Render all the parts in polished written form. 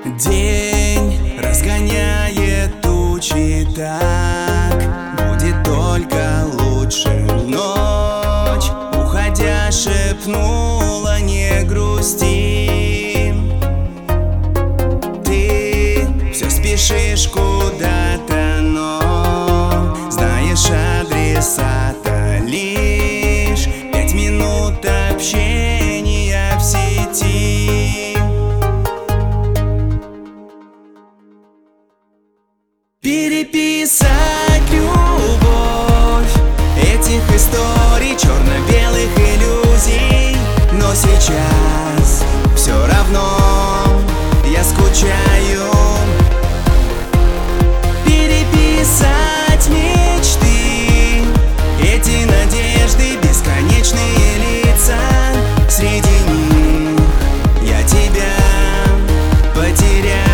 День разгоняет тучи, так будет только лучше. Ночь, уходя, шепнула: не грусти. Ты все спешишь куда-то, но знаешь адресата лишь 5 минут общения в сети. Переписать любовь этих историй, черно-белых иллюзий. Но сейчас все равно я скучаю. Переписать мечты, эти надежды, бесконечные лица. Среди них я тебя потеряю.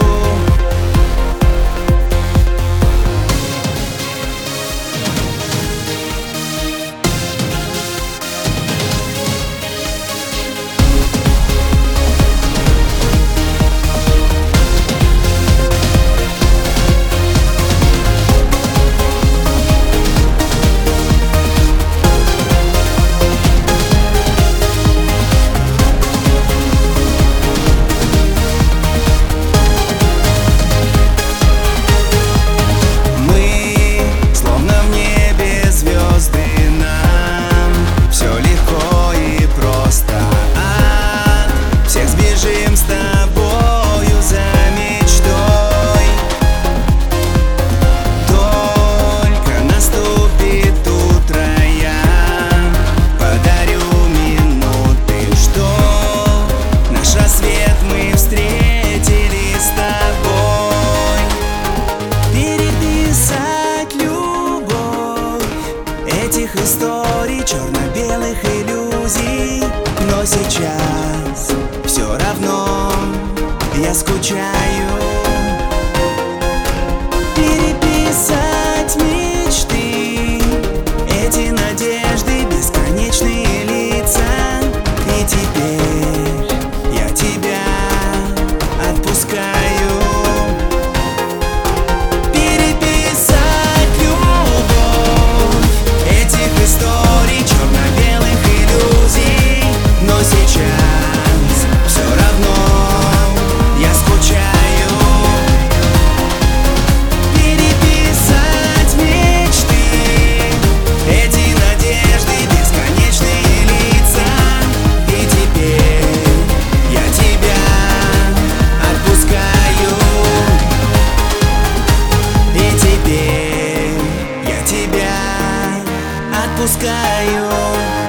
С тобою за мечтой. Только наступит утро, я подарю минуты, что наш рассвет мы встретили с тобой. Переписать любовь этих историй, черно-белых иллюзий. Но сейчас все равно я скучаю. Переписать мечты, эти надежды, бесконечные лица. И теперь я тебя отпускаю. Переписать любовь этих историй, черно-белых иллюзий. Но сейчас все равно я скучаю. Переписать мечты, эти надежды, бесконечные лица. И теперь я тебя отпускаю. И теперь я тебя отпускаю.